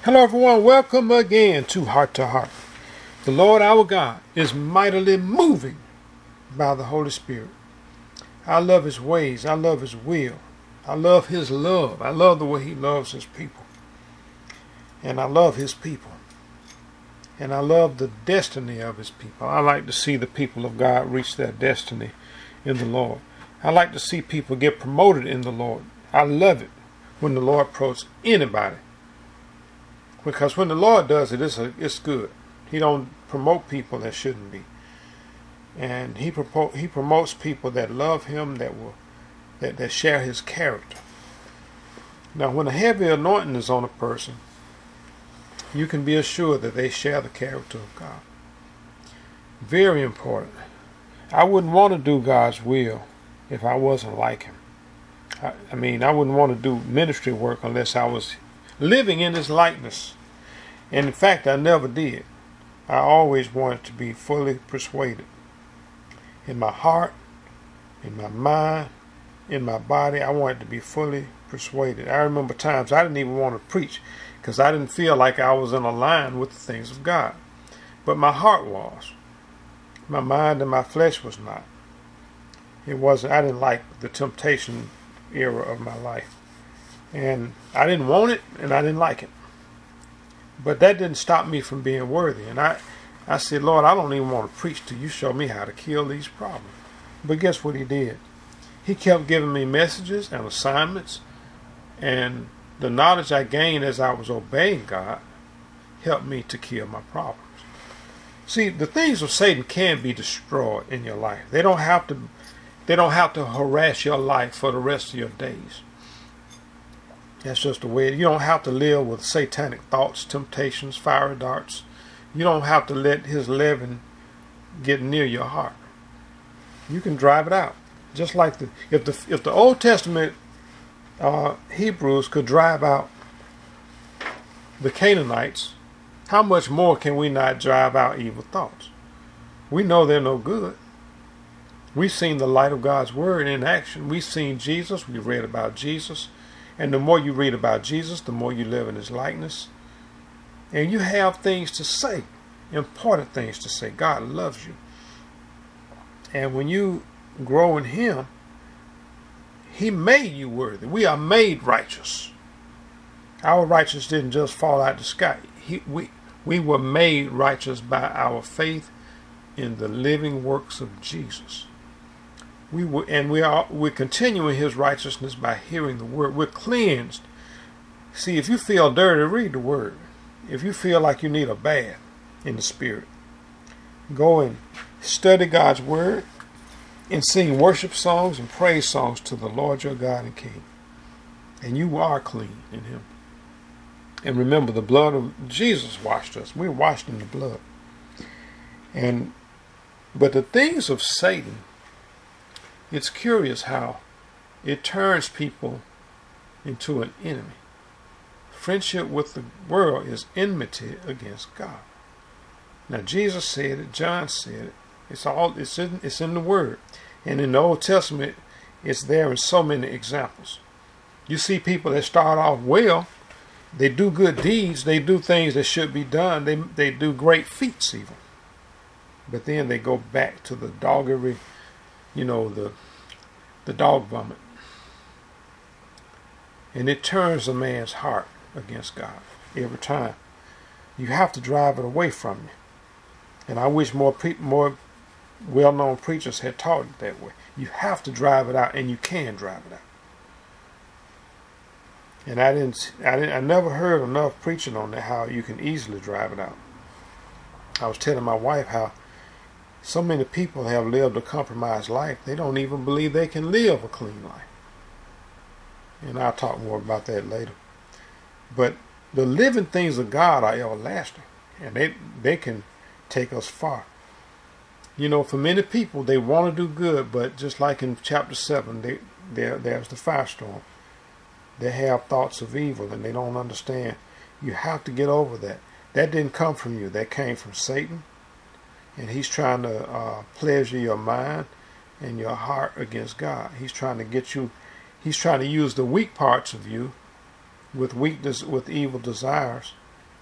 Hello everyone, welcome again to Heart to Heart. The Lord our God is mightily moving by the Holy Spirit. I love His ways, I love His will, I love His love, I love the way He loves His people. And I love His people. And I love the destiny of His people. I like to see the people of God reach their destiny in the Lord. I like to see people get promoted in the Lord. I love it when the Lord promotes anybody. Because when the Lord does it, it's good. He don't promote people that shouldn't be. And He promotes people that love Him, that share His character. Now, when a heavy anointing is on a person, you can be assured that they share the character of God. Very important. I wouldn't want to do God's will if I wasn't like Him. I wouldn't want to do ministry work unless I was living in His likeness. And in fact, I never did. I always wanted to be fully persuaded. In my heart, in my mind, in my body, I wanted to be fully persuaded. I remember times I didn't even want to preach because I didn't feel like I was in line with the things of God. But my heart was. My mind and my flesh was not. It wasn't. I didn't like the temptation era of my life. And I didn't want it, and I didn't like it. But that didn't stop me from being worthy. And I said, Lord, I don't even want to preach till you show me how to kill these problems. But guess what He did? He kept giving me messages and assignments. And the knowledge I gained as I was obeying God helped me to kill my problems. See, the things of Satan can be destroyed in your life. They don't have to harass your life for the rest of your days. That's just the way. You don't have to live with satanic thoughts, temptations, fiery darts. You don't have to let his leaven get near your heart. You can drive it out. Just like if the Old Testament Hebrews could drive out the Canaanites, how much more can we not drive out evil thoughts? We know they're no good. We've seen the light of God's word in action. We've seen Jesus. We've read about Jesus. And the more you read about Jesus, the more you live in His likeness. And you have things to say, important things to say. God loves you. And when you grow in Him, He made you worthy. We are made righteous. Our righteousness didn't just fall out of the sky. We were made righteous by our faith in the living works of Jesus. We're continuing His righteousness by hearing the word. We're cleansed. See, if you feel dirty, read the word. If you feel like you need a bath in the Spirit, go and study God's word and sing worship songs and praise songs to the Lord your God and King. And you are clean in Him. And remember, the blood of Jesus washed us. We're washed in the blood. But the things of Satan, it's curious how it turns people into an enemy. Friendship with the world is enmity against God. Now Jesus said it, John said it. It's in the Word. And in the Old Testament, it's there in so many examples. You see people that start off well, they do good deeds, they do things that should be done, they do great feats even. But then they go back to the doggery, the dog vomit. And it turns a man's heart against God every time. You have to drive it away from you. And I wish more well-known preachers had taught it that way. You have to drive it out, and you can drive it out. And I never heard enough preaching on that, how you can easily drive it out. I was telling my wife how so many people have lived a compromised life, they don't even believe they can live a clean life. And I'll talk more about that later. But the living things of God are everlasting, and they can take us far. For many people, they want to do good, but just like in chapter 7, there's the firestorm. They have thoughts of evil, and they don't understand. You have to get over that. That didn't come from you. That came from Satan. And he's trying to pleasure your mind and your heart against God. He's trying to use the weak parts of you with weakness, with evil desires,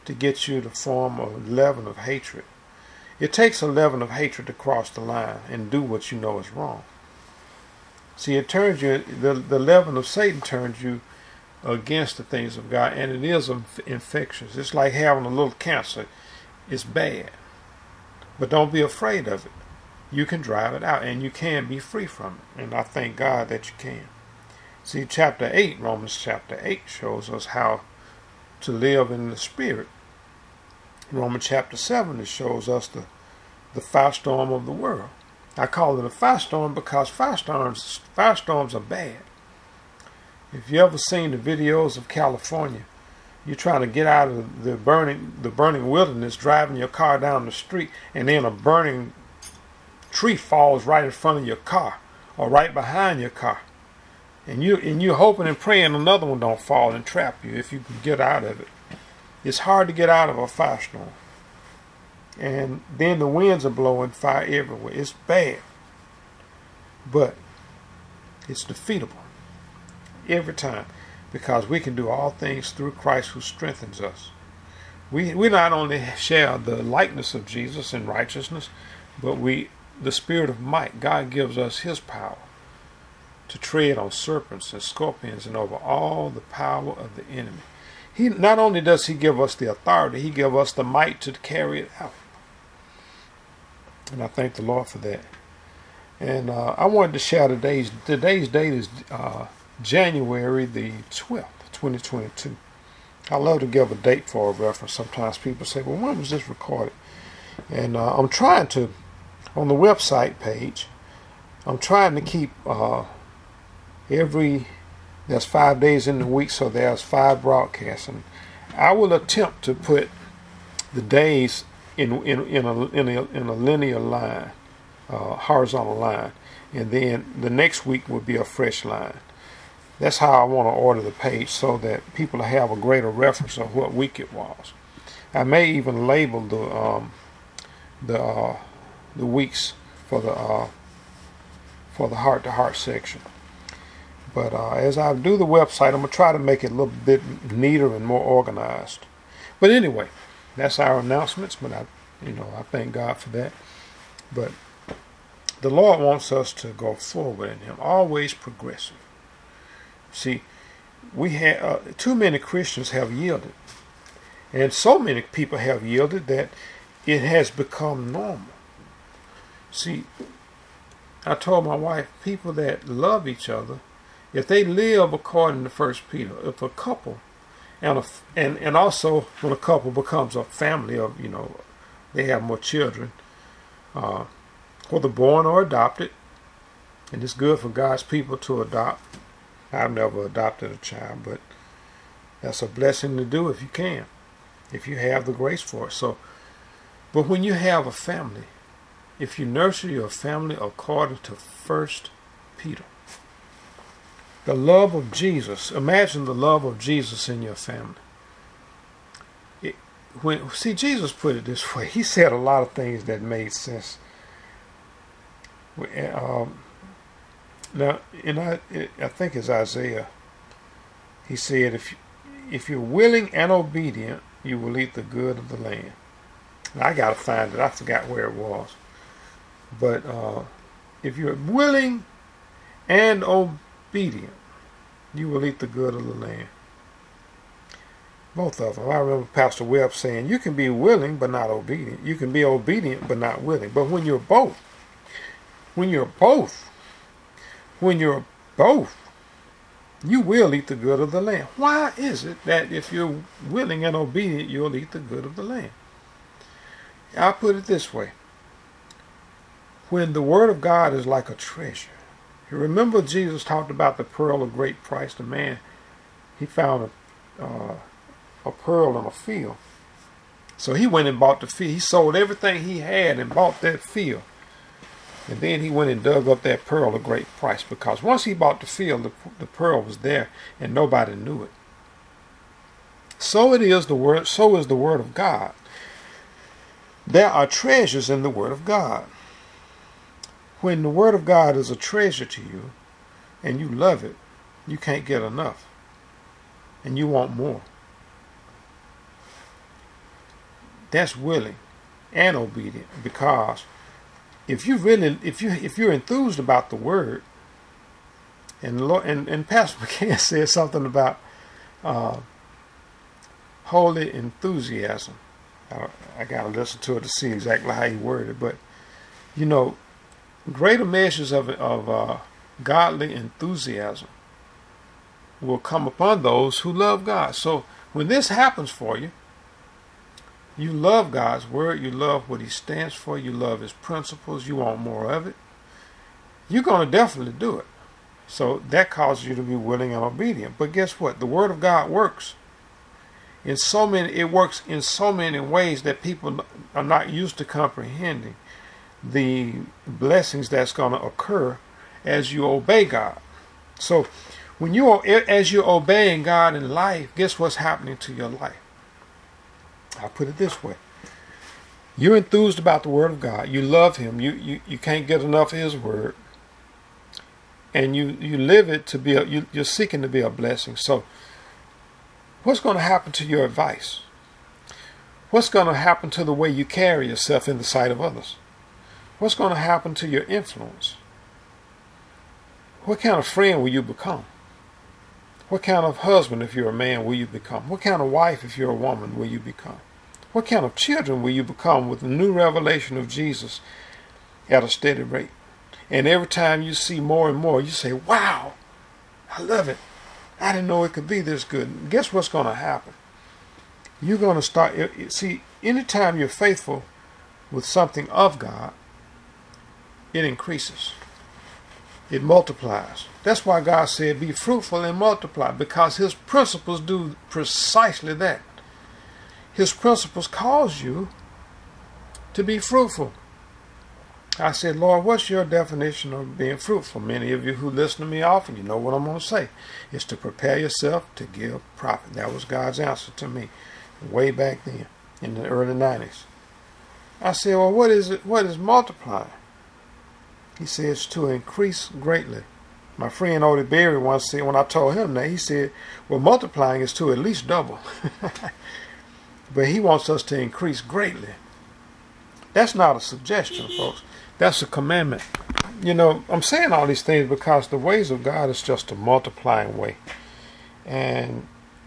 to get you to form a leaven of hatred. It takes a leaven of hatred to cross the line and do what you know is wrong. See, it turns you, the leaven of Satan turns you against the things of God, and it is infectious. It's like having a little cancer. It's bad. But don't be afraid of it. You can drive it out, and you can be free from it. And I thank God that you can. See, chapter 8, Romans chapter 8 shows us how to live in the Spirit. Romans chapter 7, it shows us the firestorm of the world. I call it a firestorm because firestorms are bad. If you ever seen the videos of California, you're trying to get out of the burning wilderness, driving your car down the street, and then a burning tree falls right in front of your car or right behind your car. And you're hoping and praying another one don't fall and trap you if you can get out of it. It's hard to get out of a firestorm. And then the winds are blowing fire everywhere. It's bad. But it's defeatable every time, because we can do all things through Christ who strengthens us. We not only share the likeness of Jesus in righteousness, but the spirit of might. God gives us his power to tread on serpents and scorpions and over all the power of the enemy. He not only does he give us the authority, he gives us the might to carry it out. And I thank the Lord for that. And I wanted to share today's date is January the 12th, 2022. I love to give a date for a reference. Sometimes people say, well, when was this recorded? And I'm trying to, on the website page, I'm trying to keep there's 5 days in the week, so there's 5 broadcasts. And I will attempt to put the days in a linear line, horizontal line, and then the next week will be a fresh line. That's how I want to order the page, so that people have a greater reference of what week it was. I may even label the weeks for the heart-to-heart section. But as I do the website, I'm gonna try to make it a little bit neater and more organized. But anyway, that's our announcements. But I thank God for that. But the Lord wants us to go forward in Him, always progressive. See, we have too many Christians have yielded, and so many people have yielded that it has become normal. See, I told my wife, people that love each other, if they live according to 1 Peter, if a couple, and also when a couple becomes a family of, they have more children, whether born or adopted, and it's good for God's people to adopt. I've never adopted a child, but that's a blessing to do if you can, if you have the grace for it. So, but when you have a family, if you nurture your family according to 1 Peter, the love of Jesus, imagine the love of Jesus in your family. Jesus put it this way. He said a lot of things that made sense. Now, I think it's Isaiah. He said, if you're willing and obedient, you will eat the good of the land. Now, I got to find it. I forgot where it was. But if you're willing and obedient, you will eat the good of the land. Both of them. I remember Pastor Webb saying, you can be willing but not obedient. You can be obedient but not willing. But when you're both, you will eat the good of the land. Why is it that if you're willing and obedient, you'll eat the good of the land? I'll put it this way. When the Word of God is like a treasure. You remember Jesus talked about the pearl of great price. The man, he found a pearl in a field. So he went and bought the field. He sold everything he had and bought that field. And then he went and dug up that pearl of great price, because once he bought the field, the pearl was there and nobody knew it. So it is the word. So is the Word of God. There are treasures in the Word of God. When the Word of God is a treasure to you and you love it, you can't get enough. And you want more. That's willing and obedient. Because if you're enthused about the word, and the Lord, and Pastor McCann said something about holy enthusiasm. I gotta listen to it to see exactly how he worded it, but you know, greater measures of godly enthusiasm will come upon those who love God. So when this happens for you, you love God's word, you love what he stands for, you love his principles, you want more of it, you're going to definitely do it. So that causes you to be willing and obedient. But guess what? The word of God works. It works in so many ways that people are not used to comprehending the blessings that's going to occur as you obey God. So as you're obeying God in life, guess what's happening to your life? I'll put it this way. You're enthused about the word of God. You love him. You can't get enough of his word. And you live it to be you're seeking to be a blessing. So what's going to happen to your advice? What's going to happen to the way you carry yourself in the sight of others? What's going to happen to your influence? What kind of friend will you become? What kind of husband, if you're a man, will you become? What kind of wife, if you're a woman, will you become? What kind of children will you become with the new revelation of Jesus at a steady rate? And every time you see more and more, you say, wow, I love it. I didn't know it could be this good. And guess what's going to happen? You're going to start, see, anytime you're faithful with something of God, it increases. It multiplies. That's why God said, be fruitful and multiply, because his principles do precisely that. His principles cause you to be fruitful. I said, Lord, what's your definition of being fruitful? Many of you who listen to me often, you know what I'm going to say. It's to prepare yourself to give profit. That was God's answer to me way back then in the early 90s. I said, well, what is it? What is multiplying? He says to increase greatly. My friend Odie Berry once said, when I told him that, he said, well, multiplying is to at least double. But he wants us to increase greatly. That's not a suggestion, folks. That's a commandment. You know, I'm saying all these things because the ways of God is just a multiplying way. And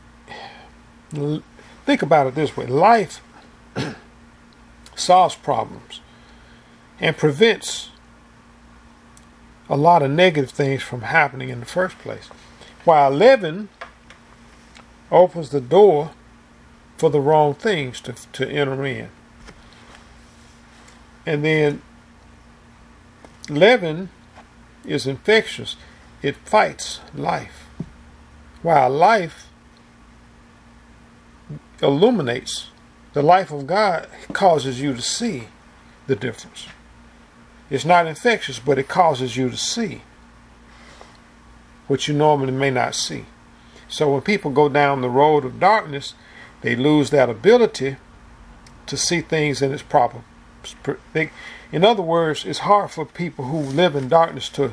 think about it this way. Life solves problems and prevents a lot of negative things from happening in the first place, while living opens the door for the wrong things to enter in. And then leaven is infectious. It fights life, while life illuminates. The life of God causes you to see the difference. It's not infectious, but it causes you to see what you normally may not see. So when people go down the road of darkness, they lose that ability to see things in its proper. In other words, it's hard for people who live in darkness to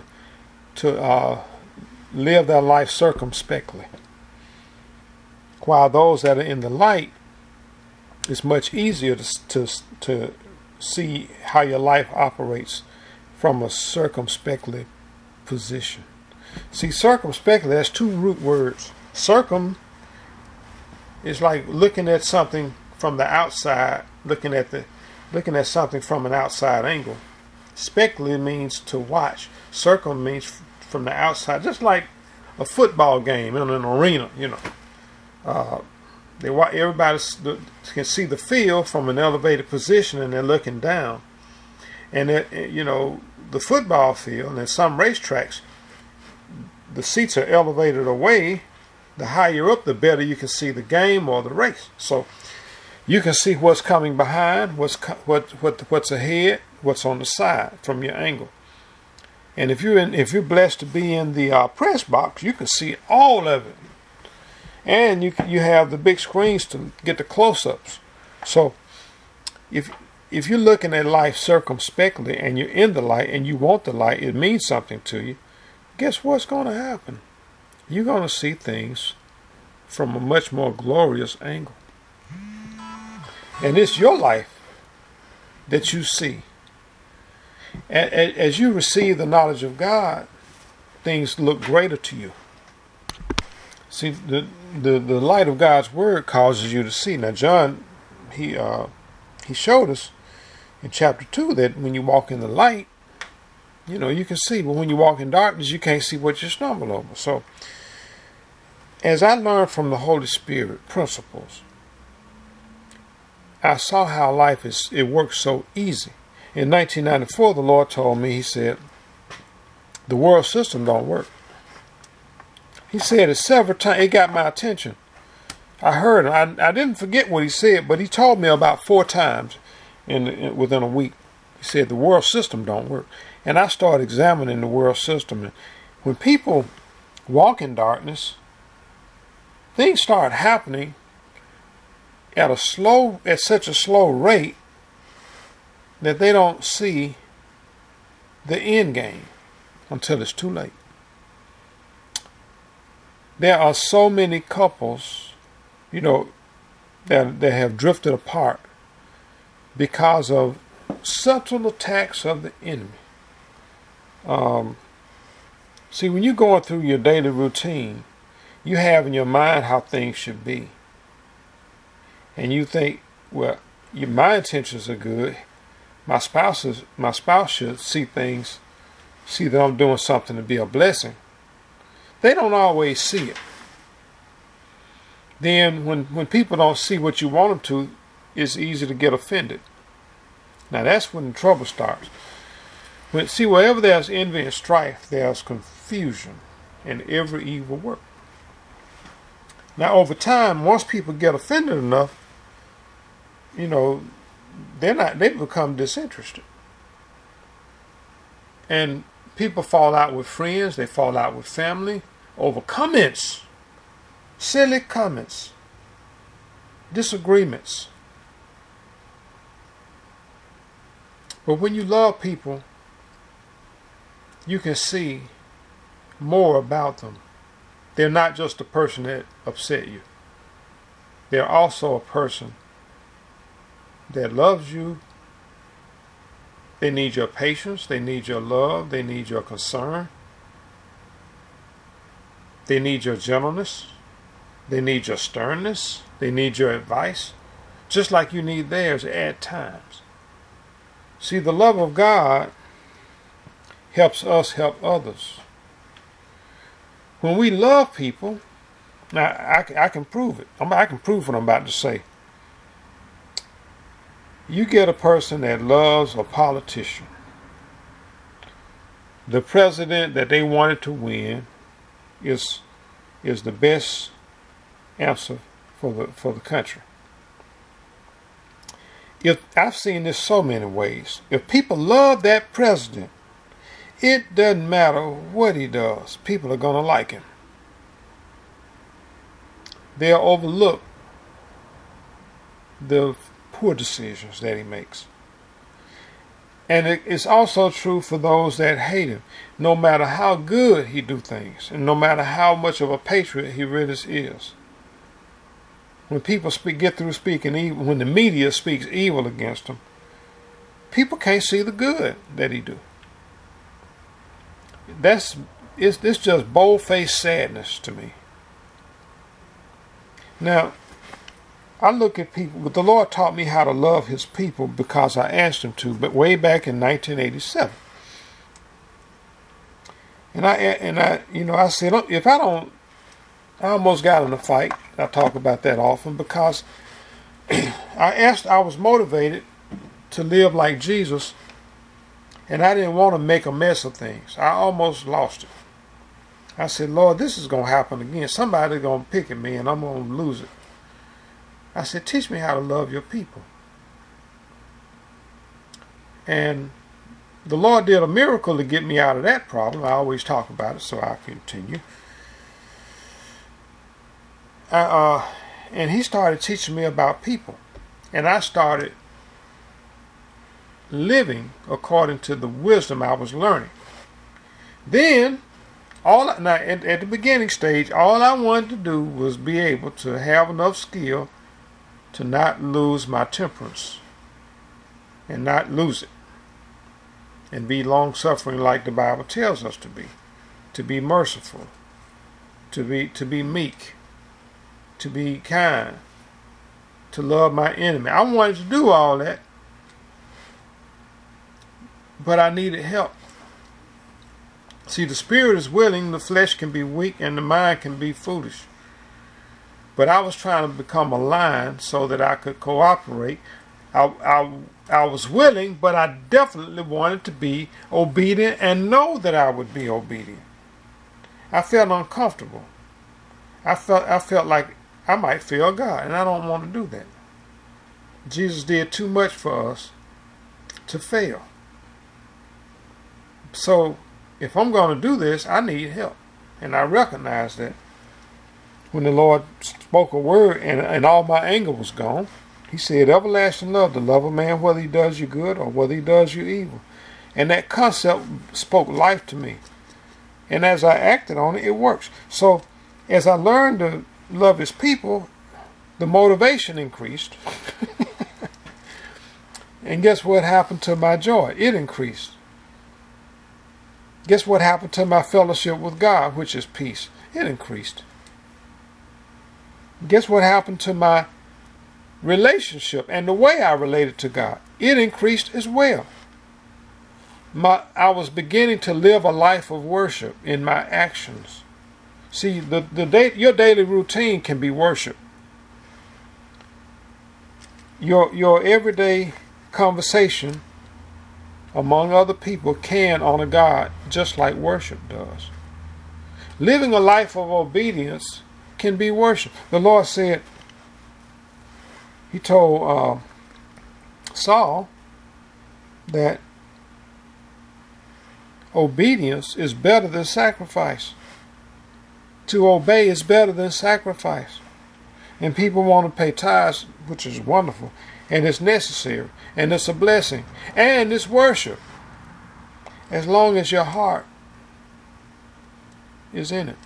live their life circumspectly. While those that are in the light, it's much easier to see how your life operates from a circumspectly position. See, circumspectly, that's two root words. Circum is like looking at something from the outside, looking at something from an outside angle. Specularly means to watch. Circum means from the outside, just like a football game in an arena. You know, everybody can see the field from an elevated position, and they're looking down. And the football field and some racetracks, the seats are elevated away. The higher up, the better you can see the game or the race. So you can see what's coming behind, what's ahead, what's on the side from your angle. And if you're blessed to be in the press box, you can see all of it. And you have the big screens to get the close-ups. So if you're looking at life circumspectly and you're in the light and you want the light, it means something to you. Guess what's going to happen? You're going to see things from a much more glorious angle. And it's your life that you see. As you receive the knowledge of God, things look greater to you. See, the light of God's word causes you to see. Now, John, he showed us in chapter 2 that when you walk in the light, you can see. But when you walk in darkness, you can't see what you stumble over. So, as I learned from the Holy Spirit principles, I saw how life it works so easy. In 1994, the Lord told me, He said, the world system don't work. He said it several times. It got my attention. I heard him. I didn't forget what He said, but He told me about 4 times within a week. He said the world system don't work. And I started examining the world system. And when people walk in darkness, things start happening at such a slow rate that they don't see the end game until it's too late. There are so many couples, that have drifted apart because of subtle attacks of the enemy. See, when you're going through your daily routine, you have in your mind how things should be. And you think, well, my intentions are good. My spouse should see that I'm doing something to be a blessing. They don't always see it. Then when people don't see what you want them to, it's easy to get offended. Now that's when the trouble starts. Wherever there's envy and strife, there's confusion and every evil work. Now over time, once people get offended enough, they become disinterested. And people fall out with friends, they fall out with family over comments, silly comments, disagreements. But when you love people, you can see more about them. They're not just a person that upset you. They're also a person that loves you. They need your patience. They need your love. They need your concern. They need your gentleness. They need your sternness. They need your advice, just like you need theirs at times. See, the love of God helps us help others. When we love people, now I can prove it. I can prove what I'm about to say. You get a person that loves a politician. The president that they wanted to win is the best answer for the country. I've seen this so many ways. If people love that president, it doesn't matter what he does. People are going to like him. They'll overlook the poor decisions that he makes. And it's also true for those that hate him. No matter how good he do things, and no matter how much of a patriot he really is. When people get through speaking evil, when the media speaks evil against him, people can't see the good that he do. It's just bold-faced sadness to me. Now, I look at people, but the Lord taught me how to love His people because I asked Him to, but way back in 1987. And I said, if I don't, I almost got in a fight. I talk about that often because I was motivated to live like Jesus, and I didn't want to make a mess of things. I almost lost it. I said, Lord, this is going to happen again. Somebody's going to pick at me and I'm going to lose it. I said, teach me how to love your people. And the Lord did a miracle to get me out of that problem. I always talk about it, so I continue. And He started teaching me about people. And I started living according to the wisdom I was learning. Then, at the beginning stage, all I wanted to do was be able to have enough skill to not lose my temperance and not lose it, and be long-suffering like the Bible tells us to be merciful, to be meek, to be kind, to love my enemy. I wanted to do all that, but I needed help. See, the spirit is willing, the flesh can be weak, and the mind can be foolish. But I was trying to become a lion so that I could cooperate. I was willing, but I definitely wanted to be obedient and know that I would be obedient. I felt uncomfortable. I felt like I might fail God, and I don't want to do that. Jesus did too much for us to fail. So if I'm going to do this, I need help. And I recognize that when the Lord spoke a word and all my anger was gone, he said, everlasting love, the love of man, whether he does you good or whether he does you evil. And that concept spoke life to me. And as I acted on it, it works. So as I learned to love his people, the motivation increased. And guess what happened to my joy? It increased. Guess what happened to my fellowship with God, which is peace? It increased. Guess what happened to my relationship and the way I related to God? It increased as well. I was beginning to live a life of worship in my actions. See, your daily routine can be worship. Your everyday conversation among other people can honor God just like worship does. Living a life of obedience can be worship. The Lord said, he told Saul that obedience is better than sacrifice. To obey is better than sacrifice. And people want to pay tithes, which is wonderful, and it's necessary, and it's a blessing, and it's worship, as long as your heart is in it.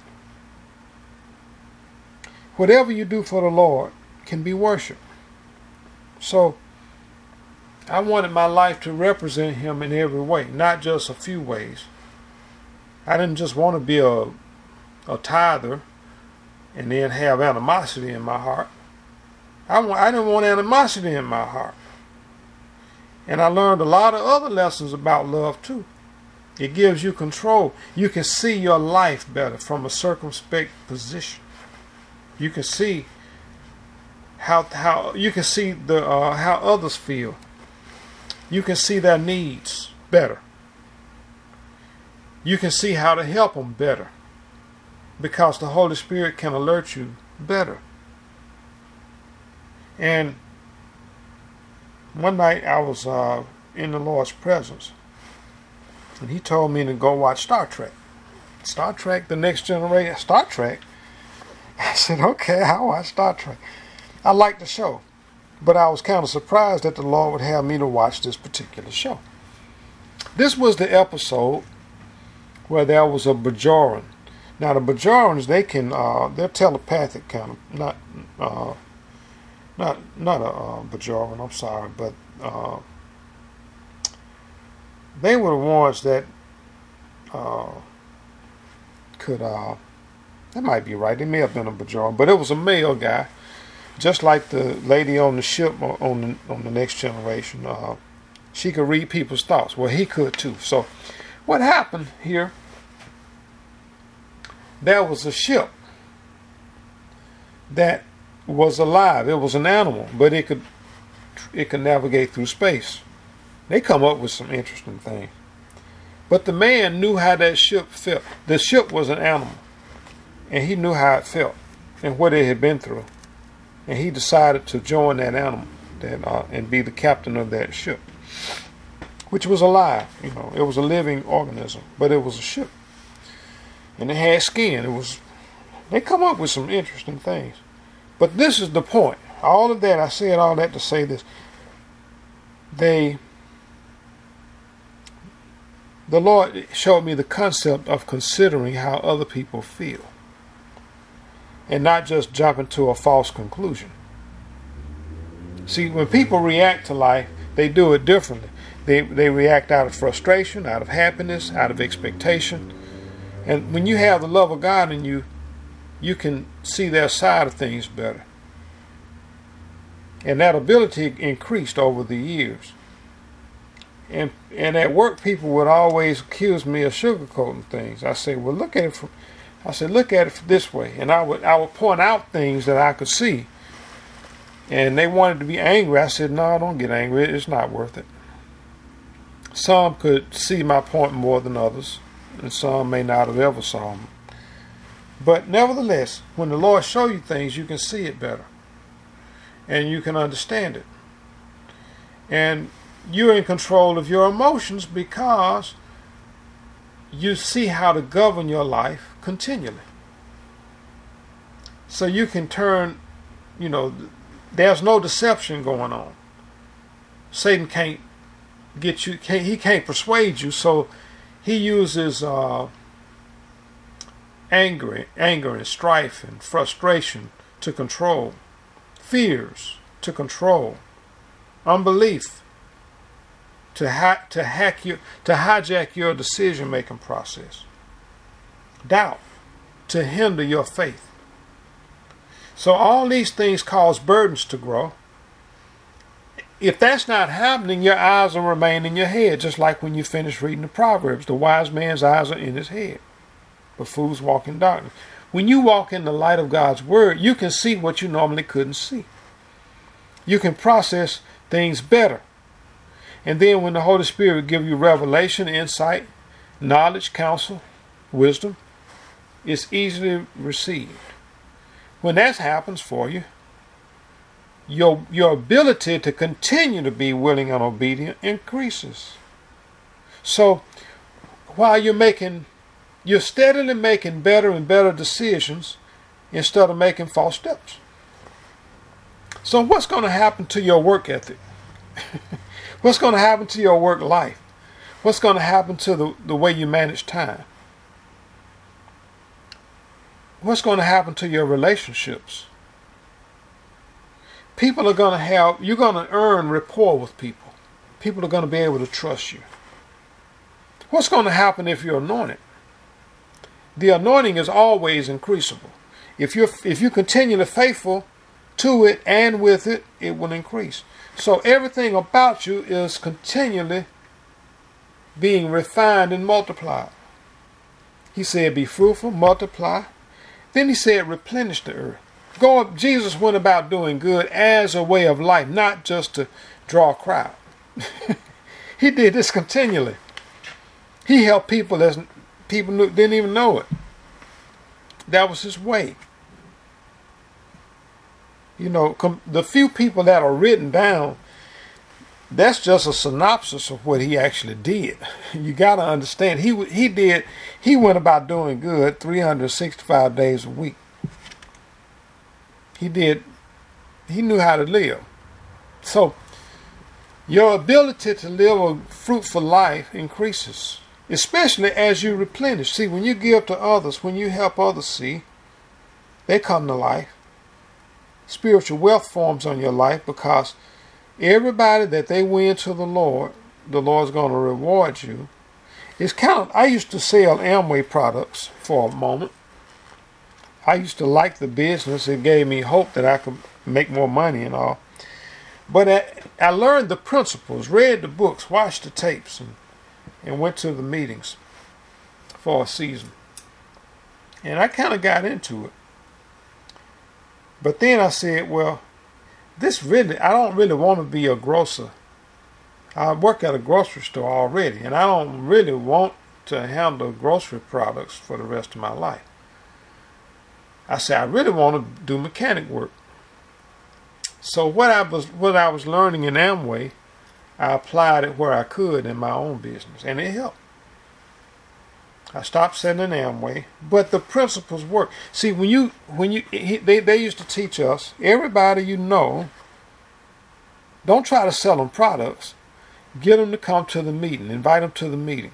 Whatever you do for the Lord can be worship. So I wanted my life to represent him in every way, not just a few ways. I didn't just want to be a tither and then have animosity in my heart. I didn't want animosity in my heart. And I learned a lot of other lessons about love too. It gives you control. You can see your life better from a circumspect position. You can see how you can see how others feel. You can see their needs better. You can see how to help them better, because the Holy Spirit can alert you better. And one night I was in the Lord's presence, and he told me to go watch Star Trek. Star Trek, The Next Generation. Star Trek? I said, okay, I'll watch Star Trek. I liked the show, but I was kind of surprised that the Lord would have me to watch this particular show. This was the episode where there was a Bajoran. Now the Bajorans, they're telepathic kind of, not a Bajoran, I'm sorry, but they were the ones that could, that might be right, they may have been a Bajoran, but it was a male guy, just like the lady on the ship on the Next Generation. She could read people's thoughts. Well, he could too. So what happened here, there was a ship that was alive. It was an animal, but it could navigate through space. They come up with some interesting things. But the man knew how that ship felt. The ship was an animal, and he knew how it felt and what it had been through. And he decided to join that animal and be the captain of that ship, which was alive. You know, it was a living organism, but it was a ship, and it had skin. They come up with some interesting things. But this is the point. All of that, I said all that to say this. The Lord showed me the concept of considering how other people feel, and not just jumping to a false conclusion. See, when people react to life, they do it differently. They react out of frustration, out of happiness, out of expectation. And when you have the love of God in you, you can see their side of things better. And that ability increased over the years. And at work, people would always accuse me of sugarcoating things. I say, well, look at it this way. And I would point out things that I could see. And they wanted to be angry. I said, no, don't get angry. It's not worth it. Some could see my point more than others, and some may not have ever saw them. But nevertheless, when the Lord shows you things, you can see it better. And you can understand it. And you're in control of your emotions because you see how to govern your life continually. So you can turn, there's no deception going on. Satan can't get you, he can't persuade you, so he uses anger and strife and frustration to control, fears to control, unbelief to hijack your decision-making process, doubt to hinder your faith. So all these things cause burdens to grow. If that's not happening, your eyes will remain in your head, just like when you finish reading the Proverbs. The wise man's eyes are in his head, but fools walk in darkness. When you walk in the light of God's Word, you can see what you normally couldn't see. You can process things better. And then when the Holy Spirit gives you revelation, insight, knowledge, counsel, wisdom, it's easily received. When that happens for you, your ability to continue to be willing and obedient increases. So while you're steadily making better and better decisions instead of making false steps. So what's going to happen to your work ethic? What's going to happen to your work life? What's going to happen to the way you manage time? What's going to happen to your relationships? You're going to earn rapport with people. People are going to be able to trust you. What's going to happen if you're anointed? The anointing is always increasable. If you continue to faithful to it and with it, it will increase. So everything about you is continually being refined and multiplied. He said, be fruitful, multiply. Then he said, replenish the earth. Jesus went about doing good as a way of life, not just to draw a crowd. He did this continually. He helped people as people didn't even know it. That was his way. The few people that are written down, that's just a synopsis of what he actually did. You got to understand, he went about doing good 365 days a week. He knew how to live. So your ability to live a fruitful life increases, especially as you replenish. See, when you give to others, when you help others see, they come to life. Spiritual wealth forms on your life because everybody that they win to the Lord's going to reward you. I used to sell Amway products for a moment. I used to like the business. It gave me hope that I could make more money and all. But I learned the principles, read the books, watched the tapes, and went to the meetings for a season. And I kind of got into it. But then I said, well, I don't really want to be a grocer. I work at a grocery store already, and I don't really want to handle grocery products for the rest of my life. I said, I really want to do mechanic work. So what I was learning in Amway, I applied it where I could in my own business, and it helped. I stopped selling Amway, but the principles work. See, they used to teach us, everybody don't try to sell them products. Get them to come to the meeting. Invite them to the meeting.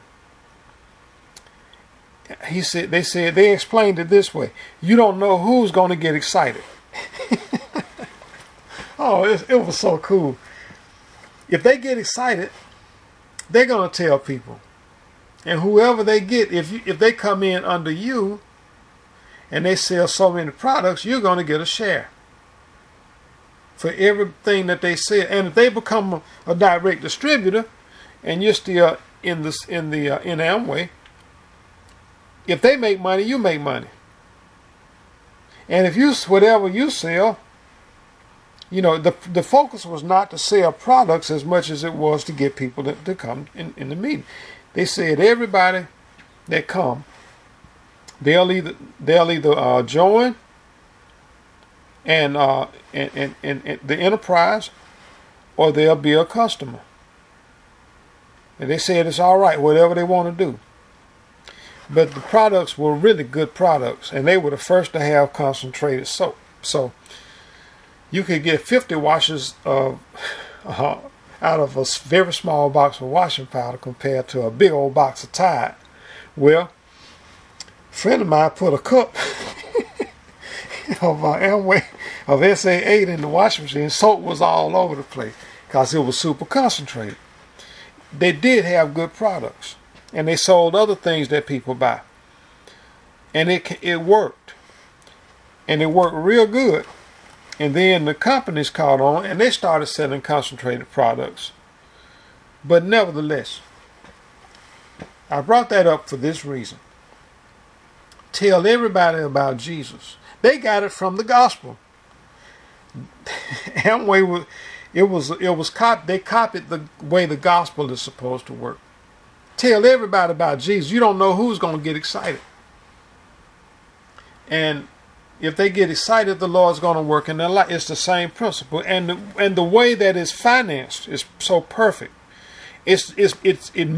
They explained it this way. You don't know who's going to get excited. Oh, it was so cool. If they get excited, they're gonna tell people, and whoever they get, if they come in under you, and they sell so many products, you're gonna get a share for everything that they sell. And if they become a direct distributor, and you're still in Amway, if they make money, you make money. And if you whatever you sell, you know, the focus was not to sell products as much as it was to get people to come in the meeting. They said everybody that come, they'll either join and the enterprise, or they'll be a customer. And they said it's all right, whatever they want to do. But the products were really good products, and they were the first to have concentrated soap. So you could get 50 washes of out of a very small box of washing powder compared to a big old box of Tide. Well, a friend of mine put a cup of Amway of SA8 in the washing machine. Soap was all over the place because it was super concentrated. They did have good products, and they sold other things that people buy, and it worked, and it worked real good. And then the companies caught on, and they started selling concentrated products. But nevertheless, I brought that up for this reason: tell everybody about Jesus. They got it from the gospel. Amway they copied the way the gospel is supposed to work. Tell everybody about Jesus. You don't know who's going to get excited. And if they get excited, the Lord's going to work in their life. It's the same principle. And the way that it's financed is so perfect. It